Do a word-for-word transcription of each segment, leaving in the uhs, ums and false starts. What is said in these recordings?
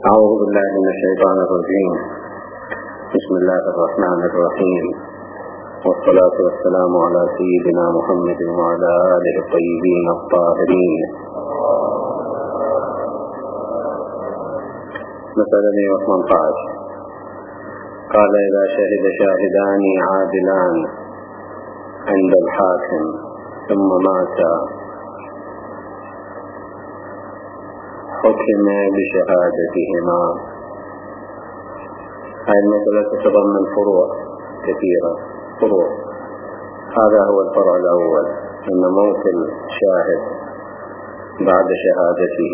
أعوذ بالله من الشيطان الرجيم. بسم الله الرحمن الرحيم، والصلاة والسلام على سيدنا محمد وعلى آله الطيبين الطاهرين. مثلا ثمانية عشر قال: إذا شهد شاهدان عادلان عند الحاكم ثم مات حكم بشهادتهما. هذه المسألة تتضمن فروع كثيرة. فروع هذا هو الفرع الأول، أن موت الشاهد بعد شهادته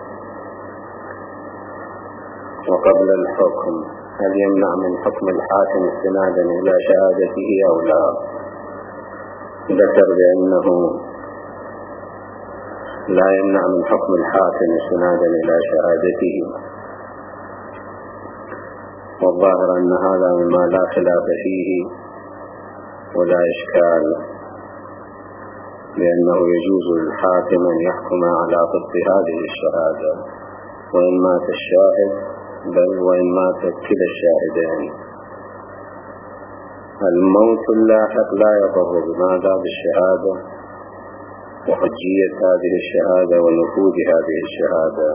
وقبل الحكم هل يمنع من حكم الحاكم استنادا إلى شهادته أو لا؟ ذكر بأنه لا يمنع من حكم الحاكم استنادا إلى شهادته، والظاهر أن هذا مما لا خلاف فيه ولا إشكال، لأنه يجوز للحاكم أن يحكم على ضد هذه الشهادة وإن مات الشاهد، بل وإن مات كلا الشاهدين. الموت اللاحق لا يضر بماذا؟ بالشهادة وحجية هذه الشهادة ونفوذ هذه الشهادة.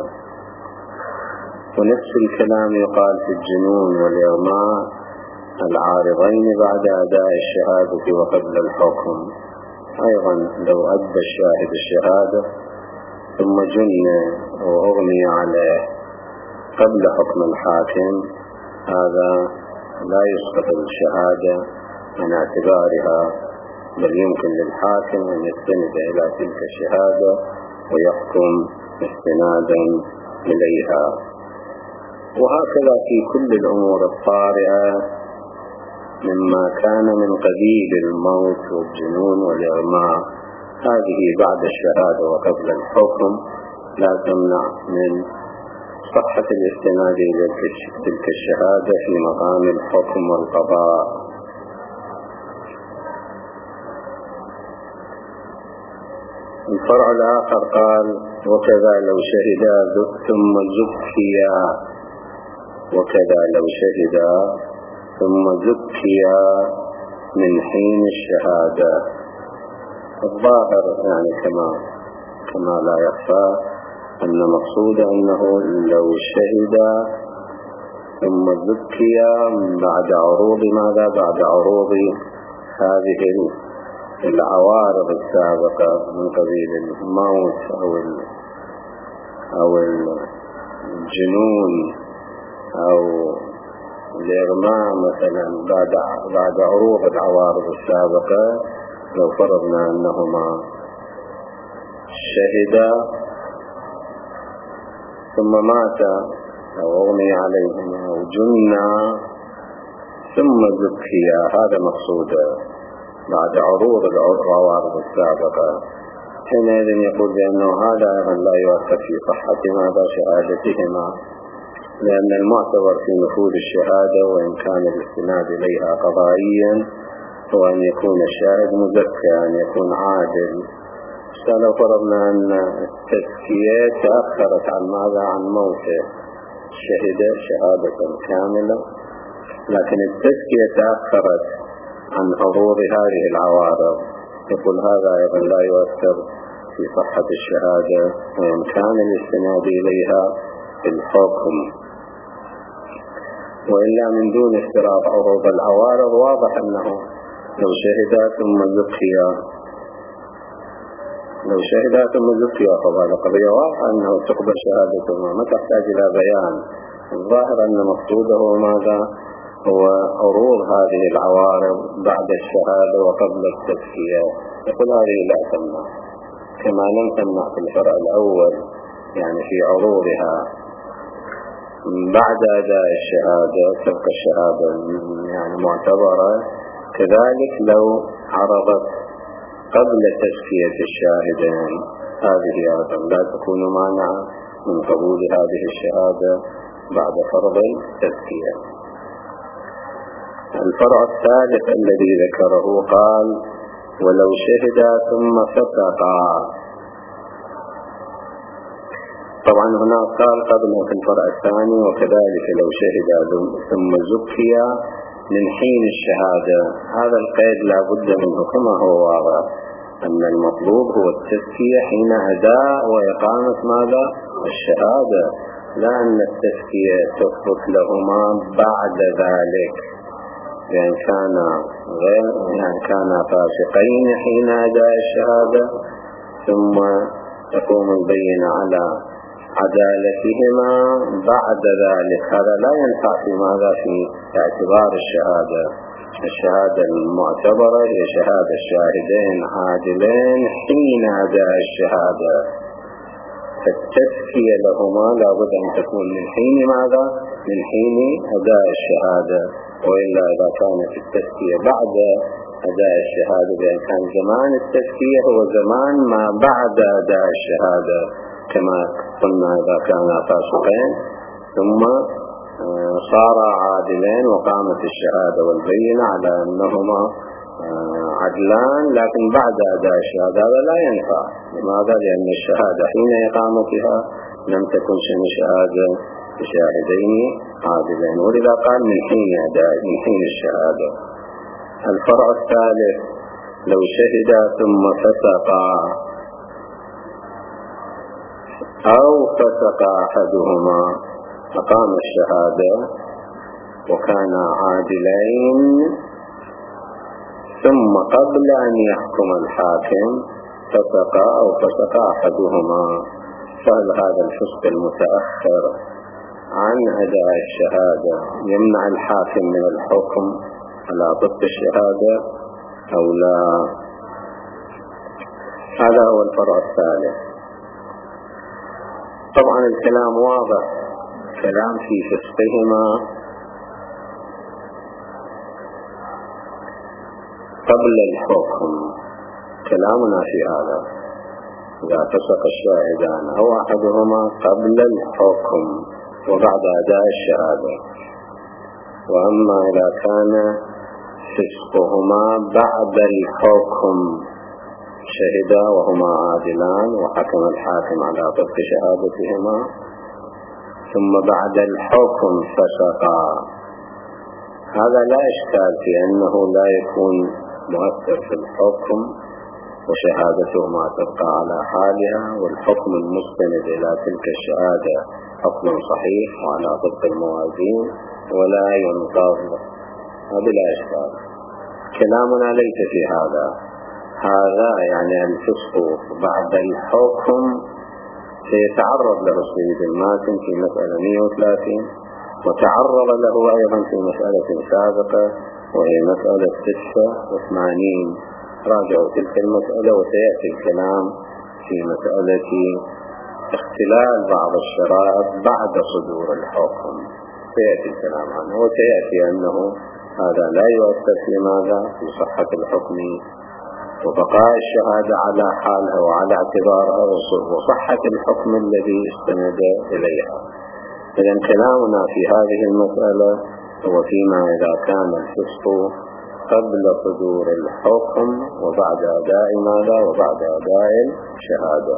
ونفس الكلام يقال في الجنون والإغماء العارضين بعد أداء الشهادة وقبل الحكم. أيضا لو أدى الشاهد الشهادة ثم جن وأغمي عليه قبل حكم الحاكم، هذا لا يسقط الشهادة من اعتبارها، بل يمكن للحاكم أن يستند إلى تلك الشهادة ويحكم استنادا إليها. وهكذا في كل الأمور الطارئة مما كان من قبيل الموت والجنون والإغماء، هذه بعد الشهادة وقبل الحكم لا تمنع من صحة الاستناد إلى تلك الشهادة في مقام الحكم والقضاء. الفرع الآخر قال: وكذا لو شهدا ثم زكيا، وكذا لو شهدا ثم زكيا من حين الشهادة. الظاهر يعني كما كما لا يخفى أن مقصود أنه لو شهد ثم زكيا بعد عروض ماذا؟ بعد عروض هذه العوارض السابقة من قبيل الموت أو أو الجنون أو الإغماء مثلا، بعد بعد عروض العوارض السابقة. لو فرضنا أنهما شهدا ثم مات أو أغمي عليهما أو جنا ثم زكيا، هذا مقصوده بعد عروض العوارض السابقة، حينئذ يقول بأنه هذا أيضا لا يؤثر في صحة ماذا؟ شهادتهما، لأن المعتبر في نفوذ الشهادة وإن كان الاستناد إليها قضائيا هو أن يكون الشاهد مزكى، أن يكون عادل. فلو فرضنا أن التزكية تأخرت عن ماذا؟ عن موته، شهد شهادة كاملة، لكن التزكية تأخرت عن حضور هذه العوارض، يقول هذا أيضا لا يؤثر في صحة الشهادة وإن كان الاستناد إليها في الحكم. وإلا من دون افتراض عروض العوارض واضح أنه لو شهد ثم زكيا لو شهد ثم زكيا فهذا قضية واضحة أنه تقبل شهادته، ما تحتاج إلى بيان. الظاهر أن مقصوده ماذا؟ هو عروض هذه العوارض بعد الشهادة وقبل التزكية. يقول هذه لا تمنع، كما لم تمنع في الفرع الأول يعني في عروضها بعد أداء الشهادة تبقى الشهادة يعني معتبرة، كذلك لو عرضت قبل تزكية الشاهدين هذه أيضا لا تكون مانعة من قبول هذه الشهادة بعد فرض التزكية. الفرع الثالث الذي ذكره قال: ولو شهد ثم فسقا. طبعا هنا قال قبله في الفرع الثاني وكذلك لو شهد ثم زكي من حين الشهادة. هذا القيد لا بد منه كما هو واضح أن المطلوب هو التزكية حين أداء وإقامة ماذا؟ الشهادة، لا أن التزكية تثبت لهما بعد ذلك، لأن كان غير يعني كان فاسقين حين أداء الشهادة ثم تقوم البينة على عدالتهما بعد ذلك. هذا لا ينفع في ماذا؟ في اعتبار الشهادة. الشهادة المعتبرة هي شهادة الشاهدين عادلين حين أداء الشهادة، فالتزكية لهما لابد أن تكون من حين ماذا؟ من حين أداء الشهادة، وإلا إذا كانت التزكية بعد أداء الشهادة بأن كان زمان التزكية هو زمان ما بعد أداء الشهادة، كما قلنا إذا كان فاسقين ثم صار عادلين وقامت الشهادة والبينة على أنهما عدلان لكن بعد أداء الشهادة، هذا لا ينفع. لماذا؟ لأن الشهادة حين إقامتها لم تكن شهادة بشاهدين عادلين، ولذا قال من حين أداء من حين الشهادة. الفرع الثالث لو شهد ثم فسقا أو فسق أحدهما أقام الشهادة وكان عادلين ثم قبل أن يحكم الحاكم فسق أو فسق أحدهما، فهل هذا الفسق المتأخر عن أداء الشهادة يمنع الحاكم من الحكم على ضد الشهادة أو لا؟ هذا هو الفرع الثالث. طبعا الكلام واضح، كلام في فسقهما قبل الحكم، كلامنا في هذا إذا فسق الشاهدان أو أحدهما قبل الحكم وبعد أداء الشهادة. وأما إذا كان فسقهما بعد الحكم، شهدا وهما عادلان وحكم الحاكم على ضد شهادتهما ثم بعد الحكم فسقا، هذا لا إشكال في أنه لا يكون مؤثر في الحكم وشهادتهما تبقى على حالها، والحكم المستند إلى تلك الشهادة حكم صحيح وعلى ضد الموازين ولا ينقض، هذا لا إشكال. كلامنا ليس في هذا. هذا يعني الفسق بعد الحكم سيتعرض له السيد الماتن في مسألة مئة وثلاثين، وتعرض له أيضا في مسألة سابقة وهي مسألة ستة وثمانين. راجعوا تلك المسألة وسيأتي الكلام في مسألة اختلال بعض الشرائط بعد صدور الحكم، سيأتي الكلام عنه وسيأتي أنه هذا لا يؤثر في ماذا؟ في صحة الحكم وبقاء الشهادة على حالها وعلى اعتبارها وصحة الحكم الذي استند إليها. إذن كلامنا في هذه المسألة هو فيما إذا كان الفسق قبل صدور الحكم وبعد أداء ماذا؟ وبعد أداء الشهادة.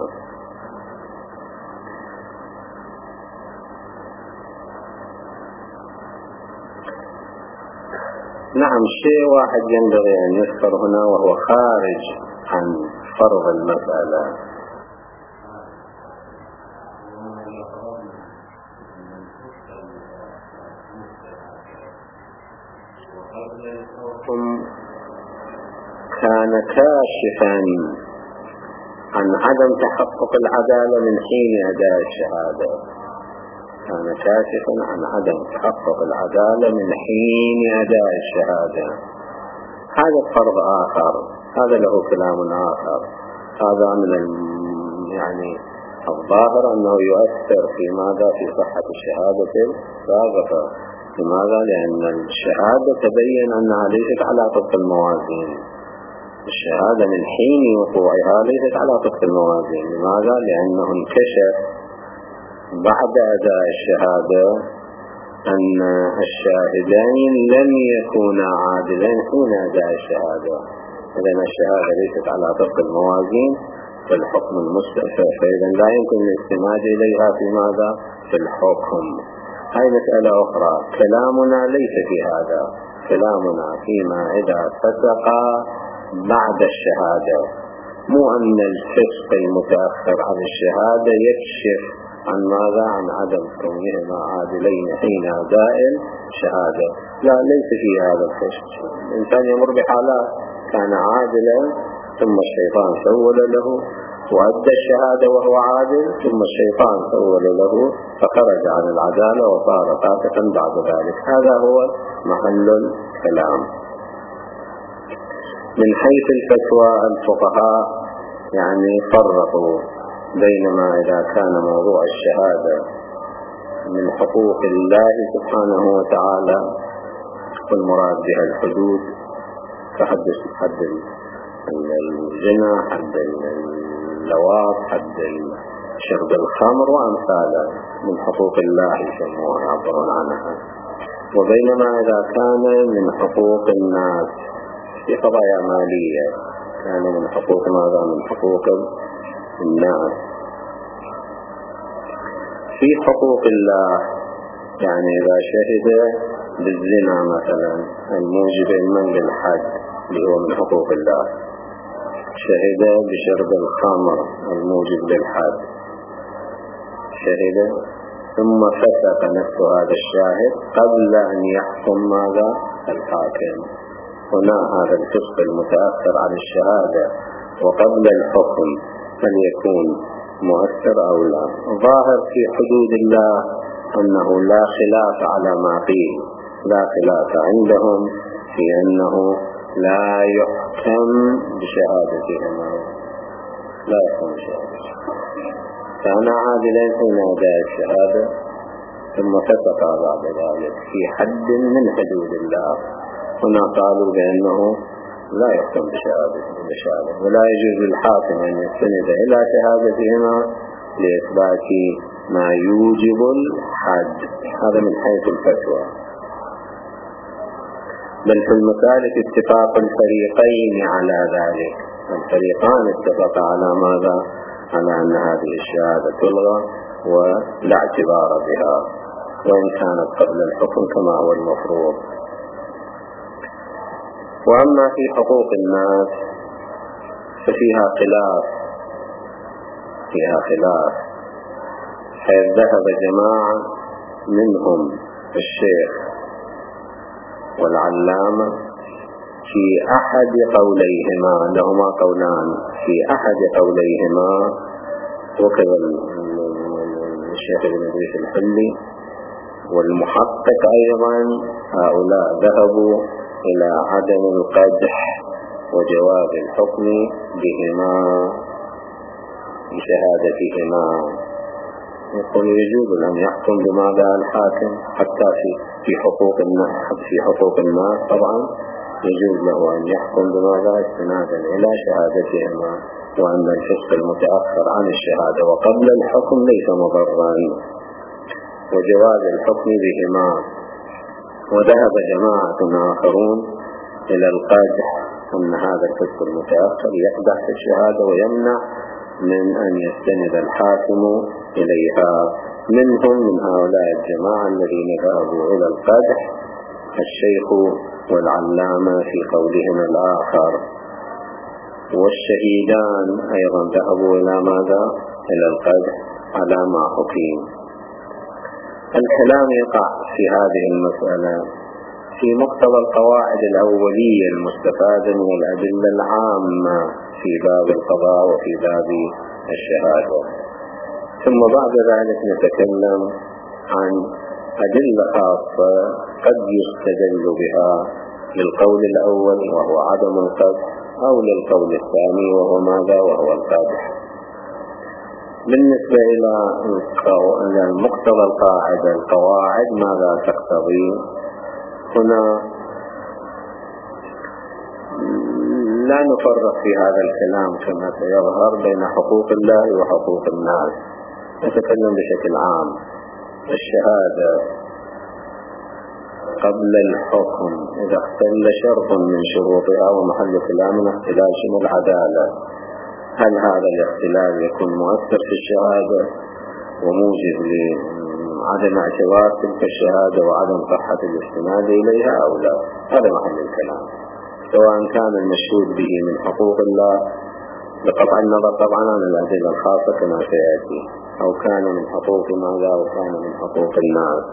نعم، شيء واحد ينبغي أن يذكر هنا وهو خارج عن فرض المسألة. كان كاشفا عن عدم تحقق العدالة من حين أداء الشهادة، كان كاشفا عن عدم تحقق العدالة من حين أداء الشهادة. هذا فرض آخر، هذا له كلام آخر. هذا من يعني الظاهر أنه يؤثر في ماذا؟ في صحة الشهادة السابقة. لماذا؟ لأن الشهادة تبين أنها ليست على طبق الموازين، الشهادة من حين وقوعها ليست على طبق الموازين. لماذا؟ لأنه انكشف بعد أداء الشهادة أن الشاهدين لم يكونا عادلين حين أداء الشهادة، إذن الشهادة ليست على طبق الموازين في الحكم المستأثر، فإذا لا يمكن الاستناد إليها في ماذا؟ في الحكم. هاي مسألة أخرى. كلامنا ليس في هذا، كلامنا فيما إذا فسق بعد الشهادة، مو أن الفسق المتأخر عن الشهادة يكشف عن ماذا؟ عن عدم كونهما عادلين حين أداء الشهادة. لا، ليس في هذا الفسق. الإنسان يمر بحالات كان عادلا ثم الشيطان سول له وأدى الشهادة وهو عادل، ثم الشيطان سول له فخرج عن العدالة وصار فاسقا بعد ذلك. هذا هو محل الكلام. من حيث الفتوى الفقهاء يعني فرقوا بينما إذا كان موضوع الشهادة من حقوق الله سبحانه وتعالى والمراد بها الحدود كحد حد الزنا، حد اللواط، حد شرب الخمر وأمثاله من حقوق الله يسموها يعبرون عنها، وبينما إذا كان من حقوق الناس في قضايا مالية كان من حقوق ماذا؟ من حقوق الناس. في حقوق الله يعني إذا شهد بالزنا مثلا الموجب من للحد اللي هو من حقوق الله، شهد بشرب الخمر الموجب للحد، شهد ثم فسق نفس هذا الشاهد قبل أن يحكم ماذا؟ الحاكم. هنا هذا الفسق المتأخر عن الشهادة وقبل الحكم أن يكون مؤثر أو لا. ظاهر في حدود الله أنه لا خلاف على ما قيل، لا خلاف عندهم في أنه لا يحكم بشهادتهما، لا يحكم بشهادتهما. كان عادلا حين أداء الشهادة ثم فسق بعد ذلك في حد من حدود الله. هنا قالوا بأنه لا يحكم بشهادة ولا يجوز للحاكم أن يستند إلى شهادتهما لإثبات ما يوجب الحد. هذا من حيث الفتوى. بل في المسالك اتفاق الفريقين على ذلك، الفريقان اتفقا على ماذا؟ على أن هذه الشهادة تلغى ولا اعتبار بها وإن كانت قبل الحكم كما هو المفروض. وأما في حقوق الناس ففيها خلاف، فيها خلاف حيث ذهب جماعة منهم الشيخ والعلامة في أحد قوليهما، لهما قولان، في أحد قوليهما، وكذا الشيخ ابن إدريس الحلي والمحقق أيضا، هؤلاء ذهبوا إلى عدم القدح وجواز الحكم بهما بشهادتهما. يقول يجوز أن يحكم بماذا الحاكم حتى في في حقوق الناس، في حقوق الناس طبعا يجوز له أن يحكم بماذا؟ استنادا إلى شهادتهما، وأن الفسق المتأخر عن الشهادة وقبل الحكم ليس مضرا، وجواز الحكم بهما. وذهب جماعة آخرون إلى القدح، أن هذا الفسق المتأخر يقدح في الشهادة ويمنع من أن يستند الحاكم إليها. منهم من هؤلاء الجماعة الذين ذهبوا إلى القدح الشيخ والعلامة في قولهم الآخر، والشهيدان أيضا ذهبوا إلى ماذا؟ إلى القدح على ما حكيم. الكلام يقع في هذه المسألة في مقتضى القواعد الأولية المستفادة من الأدلة العامة في باب القضاء وفي باب الشهادة، ثم بعد ذلك نتكلم عن أدلة خاصة قد يستدل بها للقول الأول وهو عدم القدح، أو للقول الثاني وهو ماذا؟ وهو القدح. بالنسبة إلى مقتضى القاعدة، القواعد ماذا تقتضي؟ هنا لا نفرق في هذا الكلام كما سيظهر بين حقوق الله وحقوق الناس، نتكلم بشكل عام. الشهادة قبل الحكم إذا اختل شرط من شروطها، ومحل كلامنا اختلال شنو؟ العدالة. هل هذا الاختلال يكون مؤثر في الشهادة وموجب لعدم اعتبار تلك الشهادة وعدم صحة الاستناد إليها أو لا؟ هذا محل الكلام، سواء كان المشهود به من حقوق الله بقطع النظر طبعا عن الأدلة الخاصة كما سيأتي، أو كان من حقوق ماذا أو كان من حقوق الناس.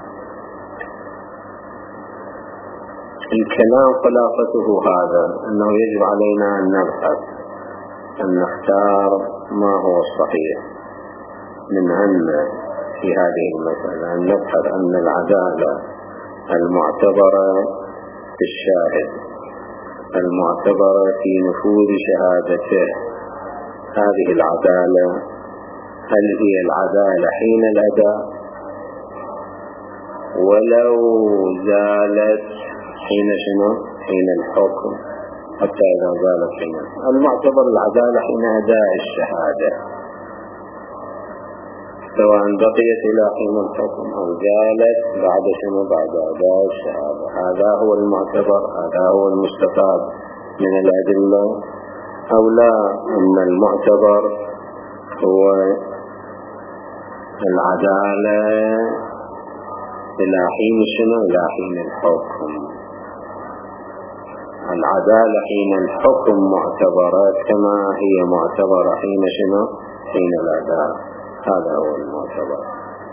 الكلام خلاصته هذا، أنه يجب علينا أن نبحث أن نختار ما هو الصحيح من أن في هذه المسألة أن نبحث أن العدالة المعتبرة في الشاهد المعتبرة في نفوذ شهادته، هذه العدالة هل هي العدالة حين الأداء ولو زالت حين شنو؟ حين الحكم، حتى إذا زالت حين المعتبر العدالة حين أداء الشهادة، سواء بقيت إلى حين الحكم أو زالت بعد شنو؟ بعد أداء الشهادة. هذا هو المعتبر، هذا هو المستفاد من الأدلة، أو لا أن المعتبر هو العدالة إلى حين شنو؟ إلى حين الحكم. العدالة حين الحكم معتبرة كما هي معتبرة حين شنو؟ حين الأداء، هذا هو المعتبر.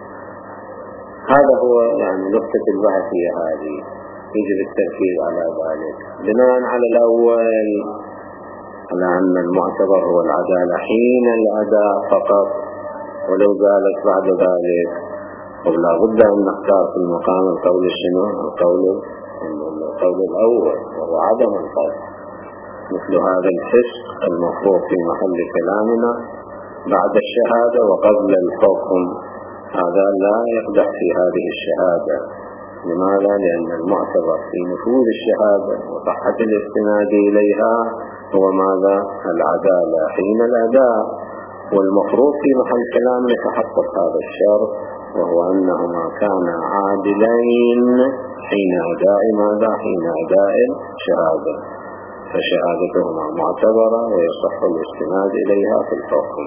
هذا هو يعني نقطة البحث هي هذه، يجب التركيز على ذلك بناء على الأول على أن المعتبر هو العدالة حين الأداء فقط، ولو زالت بعد ذلك ولا بد أن نختار في المقام القول شنو؟ القول القول الأول وهو عدم القصد. مثل هذا الفسق المفروض في محل كلامنا بعد الشهادة وقبل الحكم، هذا لا يقدح في هذه الشهادة. لماذا؟ لأن المعتبر في نفوذ الشهادة وصحة الاستناد إليها هو ماذا؟ العدالة حين الأداء، والمفروض في محل كلام يتحقق هذا الشرط، وهو أنهما كانا عادلين حين أداء ماذا؟ حين أداء الشهادة، فشهادتهما معتبرة ويصح الاستناد إليها في الحكم.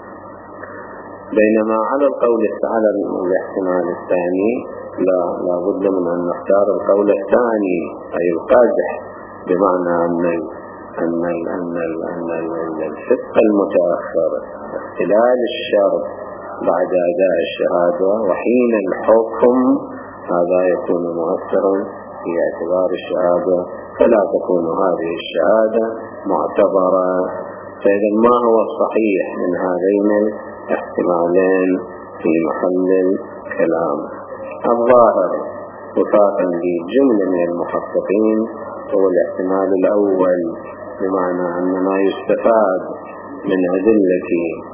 بينما على القول على الاحتمال الثاني لا لا بد من أن نختار القول الثاني أي القادح، بمعنى أن أن أن أن الفسق المتأخر اختلال الشرط بعد أداء الشهادة وحين الحكم هذا يكون مؤثرا في اعتبار الشهادة، فلا تكون هذه الشهادة معتبرة. فإذا ما هو الصحيح من هذين الاحتمالين في محل الكلام؟ الظاهر وفاقا لجملة من المحققين هو الاحتمال الأول، بمعنى أن ما يستفاد من أدلة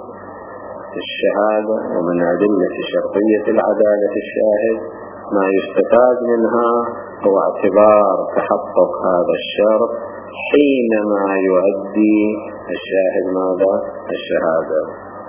الشهادة ومن أدلة شرطية العدالة الشاهد ما يستفاد منها هو اعتبار تحقق هذا الشرط حينما يؤدي الشاهد ماذا؟ الشهادة.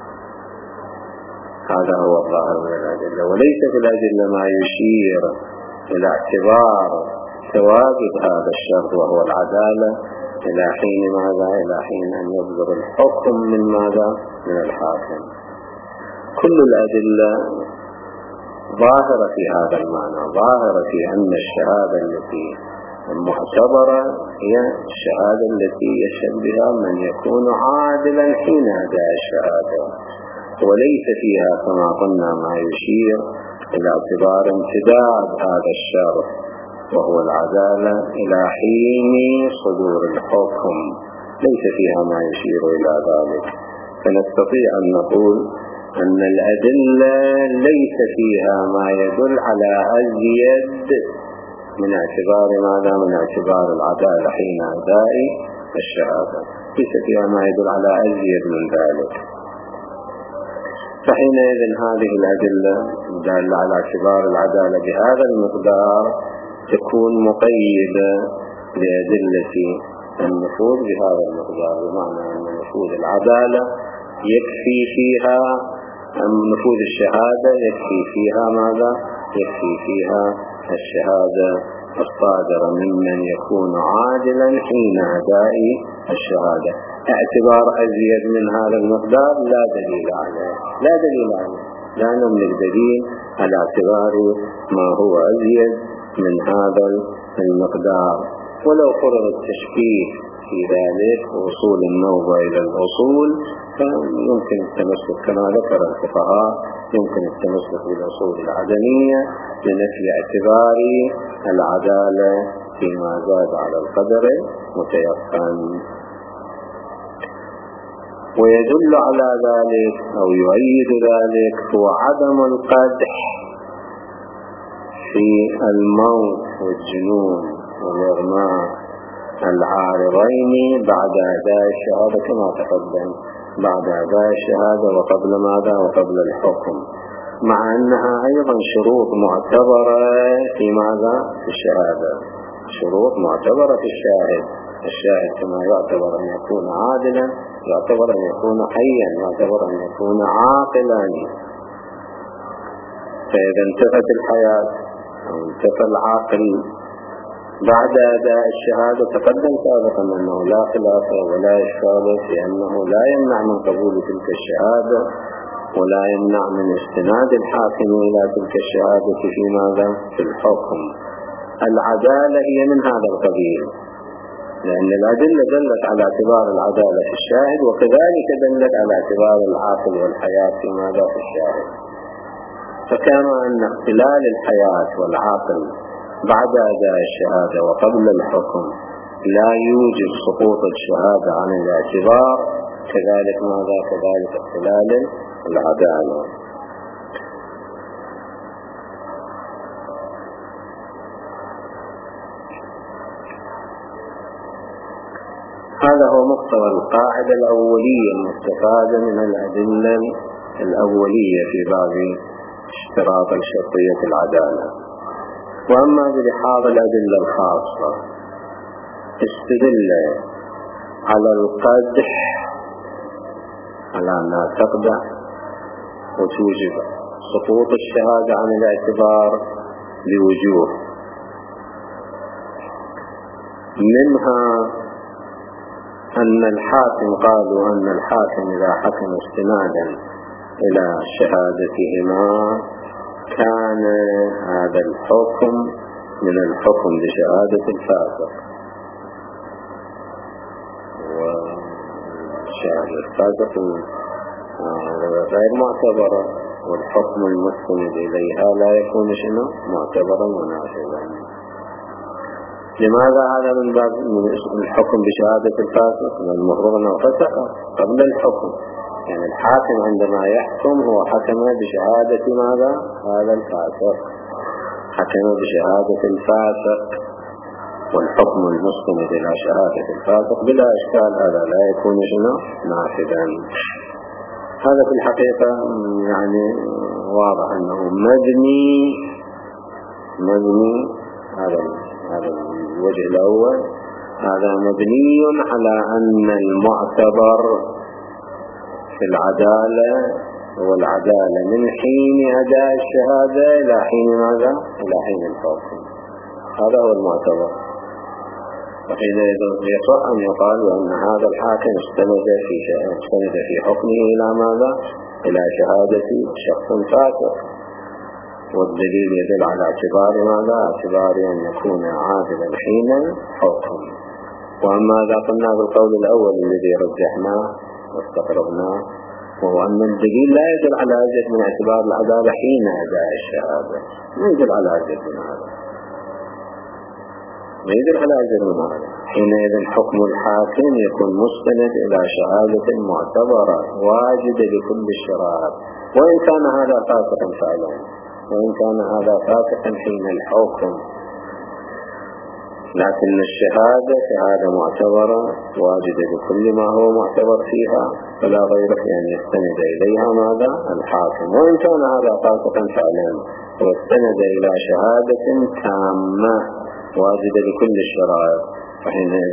هذا هو الظاهر من الأدلة، وليس في الأدلة ما يشير إلى اعتبار ثوابت هذا الشرط وهو العدالة إلى حين ماذا؟ إلى حين أن يصدر الحكم من ماذا؟ من الحاكم. كل الأدلة ظاهرة في هذا المعنى، ظاهرة في أن الشهادة التي المعتبرة هي الشهادة التي يشهد بها من يكون عادلا حين أداء الشهادة، وليس فيها كما قلنا ما يشير إلى اعتبار امتداد هذا الشرط وهو العدالة إلى حين صدور الحكم، ليس فيها ما يشير إلى ذلك. فنستطيع أن نقول أن الأدلة ليس فيها ما يدل على أزيد من اعتبار ماذا؟ من اعتبار العدالة حين أداء الشهادة، ليس فيها ما يدل على أزيد من ذلك. فحينئذ هذه الأدلة دالة على اعتبار العدالة بهذا المقدار تكون مقيدة لأدلة النفوذ بهذا المقدار، بمعنى أن نفوذ العدالة يكفي فيها نفوذ الشهادة، يكفي فيها ماذا؟ يكفي فيها الشهادة الصادرة ممن يكون عادلا حين أداء الشهادة، اعتبار أزيد من هذا المقدار لا دليل عليه، لا دليل عليه، لا نملك دليل على اعتبار ما هو أزيد من هذا المقدار. ولو فرض التشبيه في ذلك وصول النوبة إلى الأصول فيمكن التمسك كما ذكر الفقهاء، يمكن التمسك بالأصول العدمية لنفي اعتبار العدالة فيما زاد على القدر متيقن. ويدل على ذلك أو يؤيد ذلك هو عدم القدح في الموت والجنون والإغماء العارضين بعد أداء الشهادة كما تقدم، بعد أداء الشهادة وقبل ماذا؟ وقبل الحكم، مع أنها أيضا شروط معتبرة في ماذا؟ في الشهادة، شروط معتبرة في الشاهد. الشاهد كما يعتبر أن يكون عادلا، يعتبر أن يكون حيا، يعتبر أن يكون عاقلا. فإذا انتفت الحياة أو انتفى العاقل بعد أداء الشهادة تقدم سابقا أنه لا خلاف ولا إشكال في أنه لا يمنع من قبول تلك الشهادة ولا يمنع من استناد الحاكم إلى تلك الشهادة في ماذا؟ في الحكم. العدالة هي من هذا القبيل، لأن الأدلة دلت على اعتبار العدالة في الشاهد، وكذلك دلت على اعتبار العاقل والحياة في ماذا؟ في الشاهد. فكما أن اختلال الحياة والعاقل بعد أداء الشهادة وقبل الحكم لا يوجب سقوط الشهادة عن الاعتبار، كذلك ماذا؟ كذلك اختلال العدالة. هذا هو مقتضى القاعدة الأولية المستفادة من الأدلة الأولية في باب اشتراط الشرطية العدالة. وأما بلحاظ الأدلة الخاصة استدل على القدح على أنها تقدح وتوجب سقوط الشهادة عن الاعتبار بوجوه، منها أن الحاكم قالوا أن الحاكم إذا حكم استنادا إلى شهادتهما كان هذا الحكم من الحكم بشهادة الفاسق، وشهادة الفاسق غير معتبرة، والحكم المستند إليها لا يكون شنو؟ معتبرا مناسبا. لماذا هذا من باب الحكم بشهادة الفاسق؟ المفروض أنه فسق قبل الحكم، يعني الحاكم عندما يحكم هو حكم بشهادة ماذا؟ هذا الفاسق، حكم بشهادة الفاسق، والحكم المستند إلى شهادة الفاسق بلا إشكال هذا لا يكون شنو؟ نافذا. هذا في الحقيقة يعني واضح أنه مبني مبني هذا هذا الوجه الأول، هذا مبني على أن المعتبر في العدالة والعدالة من حين أداء الشهادة إلى حين ماذا؟ إلى حين الحكم، هذا هو المعتبر. وحينئذ يصح أن يقال أن هذا الحاكم استند في استند في حكمه إلى ماذا؟ إلى شهادة شخص فاسق، والدليل يدل على اعتبار ماذا؟ اعتبار أن يكون عادلا حين الحكم. وأما إذا قلنا بالقول الأول الذي رجحناه واستقربناه، وهو أن الدليل لا يدل على أزيد من اعتبار العدالة حين أداء الشهادة، ما يدل على أزيد من هذا، ما يدل على أزيد من هذا. حينئذ حكم الحاكم يكون مستند إلى شهادة معتبرة واجدة لكل الشرائط، وإن كان هذا فاسقا فعلا، وإن كان هذا فاسقا حين الحكم، لكن الشهادة شهادة معتبرة واجدة لكل ما هو معتبر فيها، فلا غير أن يستند إليها ماذا؟ الحاكم، وإن كان هذا فاسقا فعلا واستند إلى شهادة تامة واجدة لكل الشرائط، فحينئذ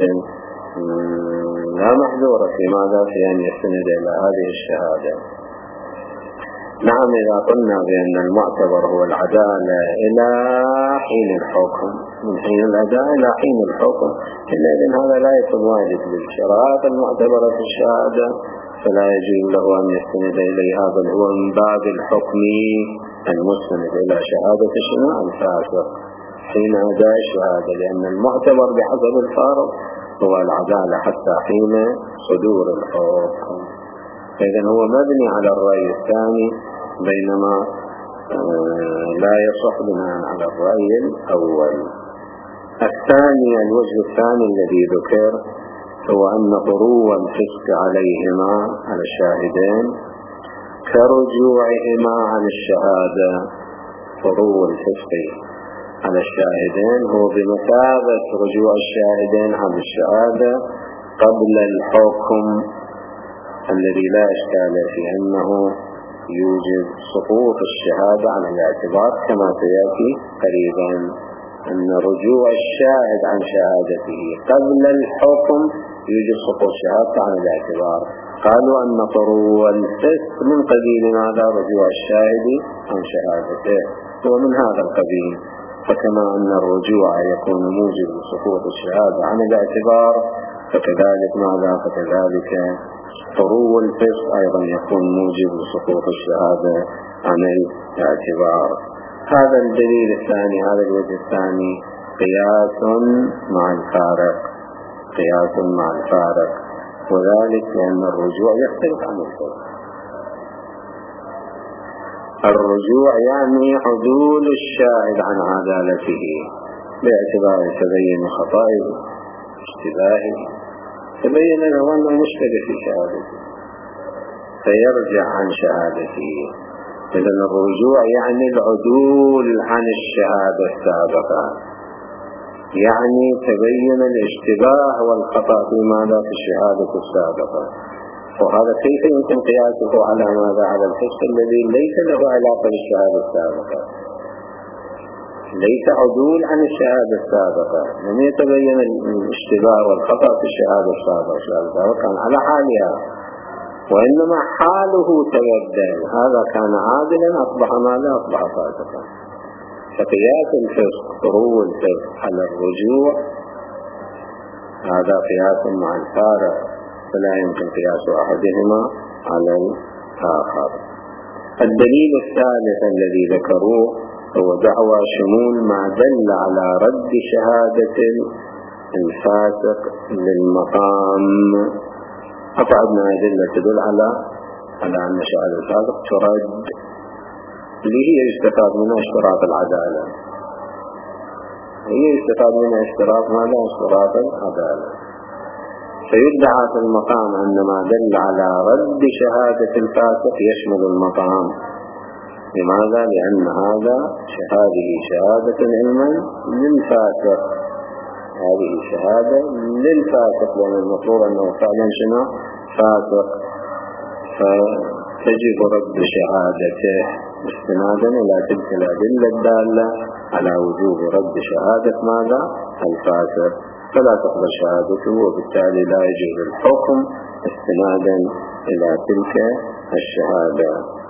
لا محذور في ماذا؟ في أن يستند إلى هذه الشهادة. نعم، إذا قلنا بأن المعتبر هو العدالة إلى حين الحكم، من حين الأداء إلى حين الحكم، إذن هذا لا يكون واجد للشرائط المعتبرة في الشهادة، فلا يجوز له أن يستند إليها، بل هو من باب الحكم المستند إلى شهادة شنو الفاسق حين أداء الشهادة، لأن المعتبر بحسب الفارق هو العدالة حتى حين صدور الحكم. إذن هو مبني على الرأي الثاني، بينما لا يصح بناء على الرأي الأول. الثاني، الوجه الثاني الذي ذكر هو أن طرو الفسق عليهما على الشاهدين كرجوعهما عن الشهادة. طرو الفسق على الشاهدين هو بمثابة رجوع الشاهدين عن الشهادة قبل الحكم الذي لا إشكال في أنه يوجد سقوط الشهادة عن الاعتبار، كما سيأتي قريبا أن رجوع الشاهد عن شهادته قبل الحكم يوجد سقوط الشهادة عن الاعتبار. قالوا أن طرو الفسق من قبيل ماذا؟ رجوع الشاهد عن شهادته، هو من هذا القبيل. فكما أن الرجوع يكون موجب لسقوط الشهادة عن الاعتبار، فكذلك ماذا؟ فكذلك طرو الفسق أيضا يكون موجب لسقوط الشهادة عن الاعتبار. هذا الدليل الثاني، هذا الوجه الثاني قياس مع الفارق، قياس مع الفارق، وذلك لأن الرجوع يختلف عن الفسق. الرجوع يعني عدول الشاهد عن عدالته باعتبار تبين خطائه اشتباهه، تبين له أنه مشتبه في شهادته فيرجع عن شهادته. إذن الرجوع يعني العدول عن الشهادة السابقة، يعني تبين الاشتباه والخطأ في ماذا؟ في الشهادة السابقة. وهذا كيف يمكن قياسه على ماذا؟ على الفسق الذي ليس له علاقة بالشهادة السابقة، ليس عدول عن الشهادة السابقة، لم يتبين الاشتباه والخطأ في الشهادة السابقة، الشهادة السابقة كان على حالها، وإنما حاله تبدل، هذا كان عادلا أصبح ماذا؟ أصبح فاسقا. فقياس الفسق، طرو الفسق على الرجوع، هذا قياس مع الفارق، فلا يمكن قياس أحدهما على الآخر. الدليل الثالث الذي ذكروه هو دعوى شمول ما دل على رد شهادة الفاسق للمقام. أقعدنا أدلة تدل على على أن شهادة الفاسق ترد، اللي هي يستفاد منها اشتراط العدالة، هي يستفاد منها اشتراط ماذا؟ اشتراط العدالة. فيدعى في المقام أن ما دل على رد شهادة الفاسق يشمل المقام. لماذا؟ لأن هذا هذه شهادة علما للفاسق، هذه شهادة للفاسق، لأن المطلوب أنه فعلا شنو؟ فاسق، فتجب رد شهادته استنادا إلى تلك الأدلة الدالة على وجوب رد شهادة ماذا؟ الفاسق، فلا تقبل شهادته، وبالتالي لا يجوز الحكم استنادا إلى تلك الشهادة.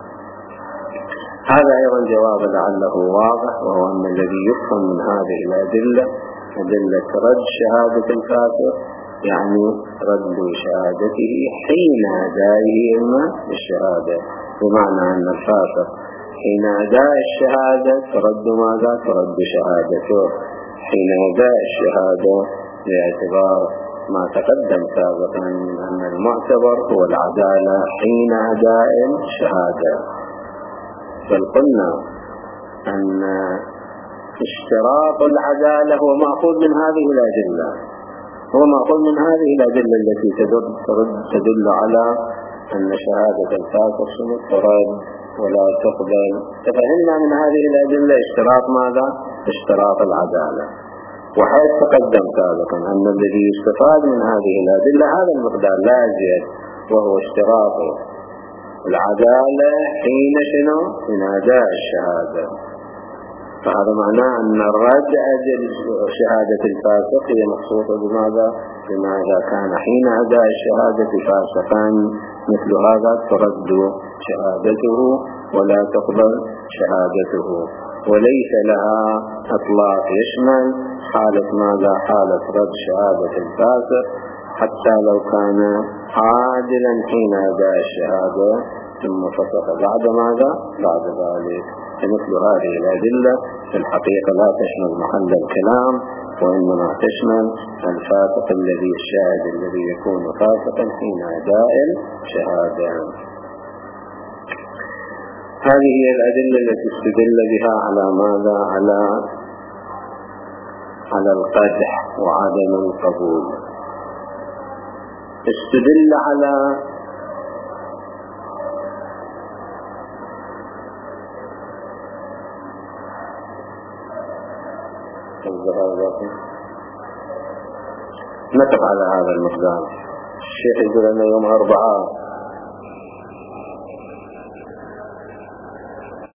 هذا أيضا جواب لعله واضح، وهو أن الذي يفهم من هذه الأدلة أدلة رد شهادة الفاسق يعني رد شهادته حين أدائه الشهادة، بمعنى أن الفاسق حين أداء الشهادة ترد ماذا؟ ترد شهادته حين أداء الشهادة، باعتبار ما تقدم سابقا من أن المعتبر هو العدالة حين أداء الشهادة. بل قلنا أن اشتراط العدالة هو مأخوذ من هذه الأدلة، هو مأخوذ من هذه الأدلة التي تدل, تدل على أن شهادة الفاسق ترد ولا تقبل. تفهمنا من هذه الأدلة اشتراط ماذا؟ اشتراط العدالة. وحيث تقدم سابقا أن الذي يستفاد من هذه الأدلة هذا المقدار لا يزيد، وهو اشتراط العدالة حين شنو؟ حين أداء الشهادة. فهذا معناه أن الرجع شهادة الفاسق هي مخصوصة بماذا؟ بماذا كان حين أداء الشهادة فاسقا مثل هذا ترد شهادته ولا تقبل شهادته، وليس لها إطلاق يشمل حالة ماذا؟ حالة رد شهادة الفاسق حتى لو كان عادلا حين أداء الشهادة ثم فسق بعد ماذا؟ بعد ذلك. فمثل هذه الأدلة في الحقيقة لا تشمل محل الكلام، وإنما تشمل الفاسق الذي الشاهد الذي يكون فاسقا حين أداء الشهادة. هذه هي الأدلة التي استدل بها على ماذا؟ على على القدح وعدم القبول. استدل على نقف على هذا المقدار. الشيخ يقول أن يوم أربعاء